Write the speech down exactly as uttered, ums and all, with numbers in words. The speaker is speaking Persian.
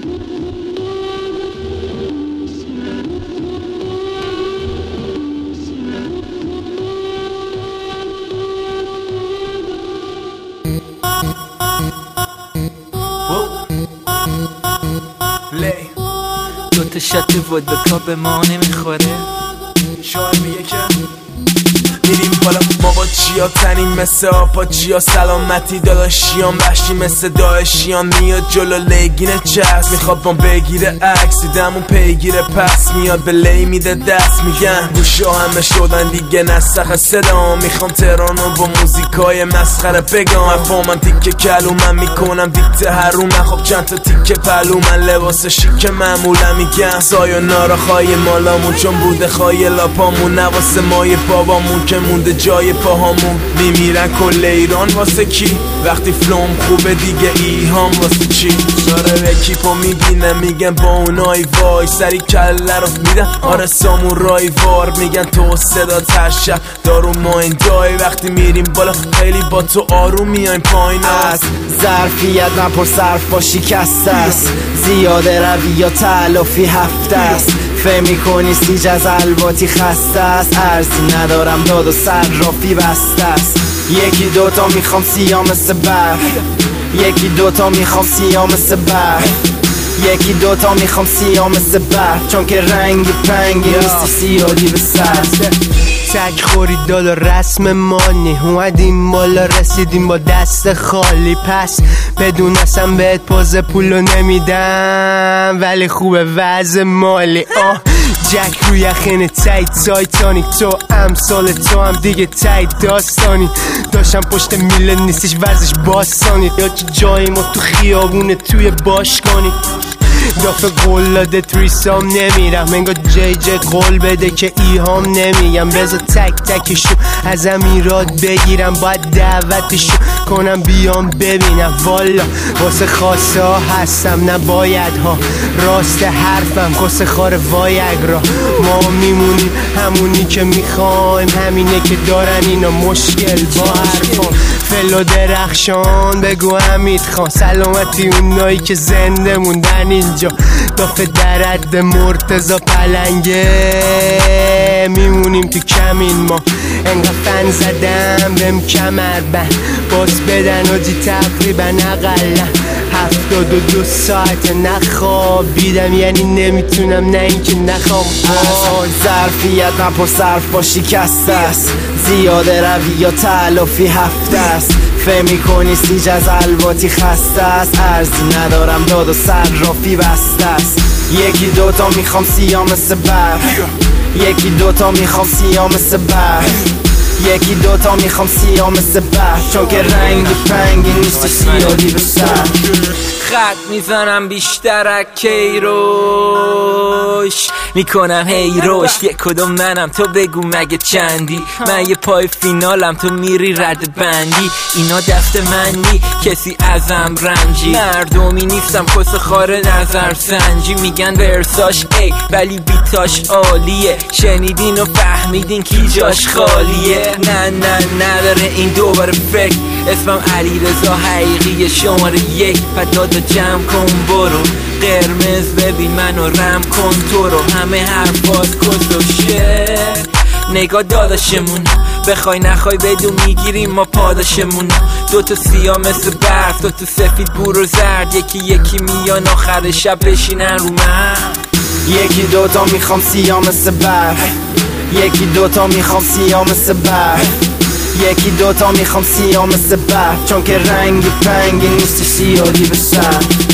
دو تا شات ودکا به ما نمیخوره. شاید میگه که میریم بالا ما با چیا تنیم مثل آپا چیا سلامتی داداشیان وحشی مثل داعشیان میاد جلو لیگین چست میخواد بام بگیره عکس دیدمون پیگیره پس میاد به لی میده دست میگن گوشا همه شدن دیگه نسخ صدا میخوام ترانو با موزیکای مسخره بگم افا من تیکه کلو من میکنم دیکته هرو من خب چند تا تیکه پلو من لباس شیک معمولا میگم سایو نارا خواهی مالامون چون بوده خواهی لاپامون نواسه مای بابامون که مونده جای پاهامون میمیرن کل ایران واسه کی وقتی فلوم خوبه دیگه ایهام واسه چی ساره اکیپو میبینه میگن با اونای وای سری کله رو میدن آره سامورای وار میگن تو صدا ترشب دارو ما این جای وقتی میریم بالا خیلی با تو آروم میایم پایین است ظرفیت من پر صرف با شکست است زیاده روی یا تلافی هفته است فهم میکنی سیج از الواتی خسته است ارزی ندارم داد و صرافی بسته است یکی دوتا میخوام سیاه مثل برف یکی دوتا میخوام سیاه مثل برف یکی دوتا میخوام سیاه مثل برف چون که رنگی پنگی نیستی سیادی به سر تک خورید دالا رسم مانی اومدیم بالا رسیدیم با دست خالی پس بدونستم بهت پوز پولو نمیدم ولی خوبه وضع مالی آه جک روی یخین تایت تایتانیک تو امثال تو هم دیگه تایت داستانی داشتم پشت میله نیستش ورزش باستانی یا که جایی ما تو خیابونه توی باشگانی دافه قول داده تریسام نمیرم انگار جی جی قول بده که ایهام نمیگم بذار تک تکشو از امیرات بگیرم باید دعوتشو کنم بیام ببینم والا واسه خاصه ها هستم نباید ها راست حرفم کس خار وایگ را ما میمونیم همونی که میخوایم همینه که دارن اینا مشکل با حرفان فلو درخشان بگو حمید خان سلامتی اونایی که زنده موندن اینجا دافه درد مرتضا پلنگه میمونیم تو کمین ما انقدر فن زدم بهم کمر بند باز بدن و جی تقریبا اقلا هفتاد و دو ساعت نخوابیدم یعنی نمیتونم نه اینکه نخوام ظرفیت من پر صرف با شکست است زیاده روی یا تلافی هفته است فهم میکنی سیج از الواتی خسته است ارزی ندارم داد و صرافی بسته است یکی دوتا میخوام سیاه مثل برف یکی دوتا میخوام سیاه مثل برف یکی دوتا میخوام سیاه مثل برف چون که رنگی پنگی نیست سیادی به سر خط میزنم بیشتر از کیروش میکنم هیروش یک کدوم منم تو بگو مگه چندی من یه پای فینالم تو میری رد بندی اینا دست منی کسی ازم رنجی مردمی نیستم کس خار نظر سنجی میگن ورساش ای ولی بیتاش عالیه شنیدین و فهمیدین کی جاش خالیه نه نه نداره این دوباره فکر اسمم علی رضا حقیقی شماره یک پدادا جمع کن برو قرمز ببین منو رم کن تو رو همه حرفات کسوشه نگاه داداشمون بخوای نخوای بدون میگیریم ما پاداشمون دوتا سیاه مثل برف دوتا سفید بور و زرد یکی یکی میان آخر شب بشینن رو من یکی دوتا میخوام سیاه مثل برف یکی دوتا میخوام سیاه مثل برف یکی دوتا میخوام سیاه مثل برف چون که رنگی پنگی نیست سیادی به سر